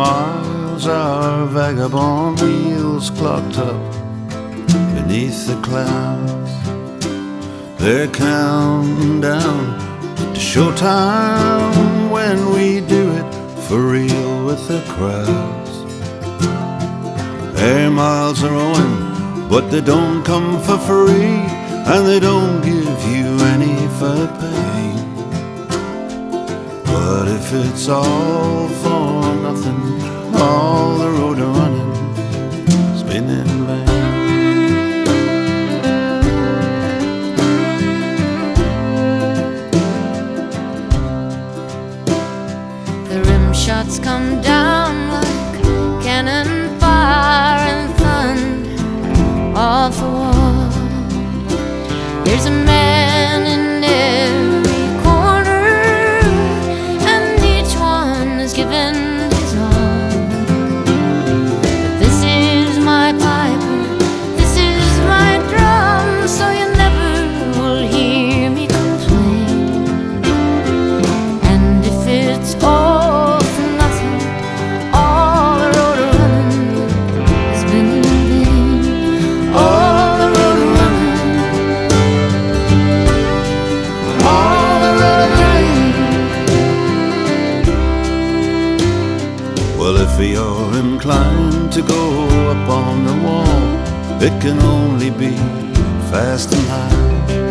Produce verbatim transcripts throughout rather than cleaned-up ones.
miles our vagabond wheels clocked up beneath the clouds. They're counting down to showtime when we do it for real with the crowds. Air miles are owing, but they don't come for free, and they don't give you any for paying. But if it's all for nothing, all the road running has been in vain. The rim shots come down like cannon fire and thunder off the wall. There's a man in every corner, and each one is given his all. But this is my piper, this is my drum, so you never will hear me complain. And if it's all for nothing, all the road running has been in vain. All the road running, all the road running. Well, if you're inclined to go up on the wall, it can only be fast and high.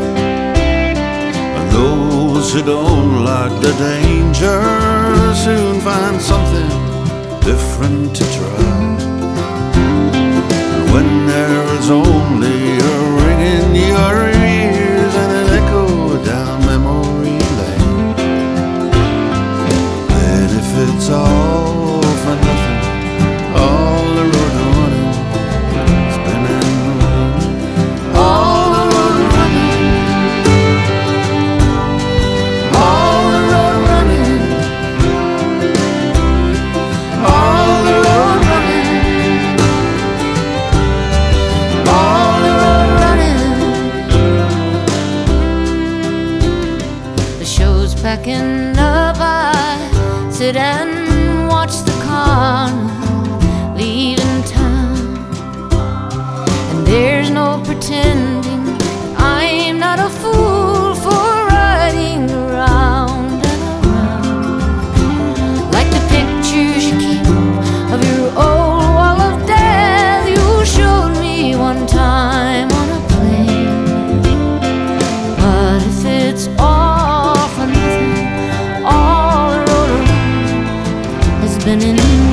And those who don't like the danger soon find something different to try. And when there is only a ring in your ears and an echo down memory lane, then if it's all for nothing, all the road running has been in vain. All the road running, all the road running, all the road running, all the road running. The show's packing up, I sit and watch the carnival leaving town. And there's no pretending I'm not a fool for riding around and around. Like the pictures you keep of your old wall of death you showed me one time on a plane. But if it's all for nothing, all the road has been in vain.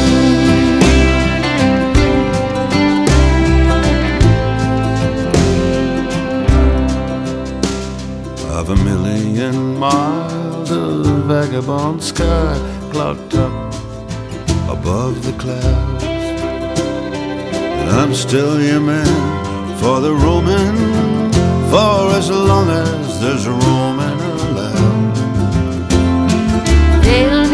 Of a million miles of vagabond sky clocked up above the clouds, and I'm still your man for the roaming, for as long as there's roaming allowed. They'll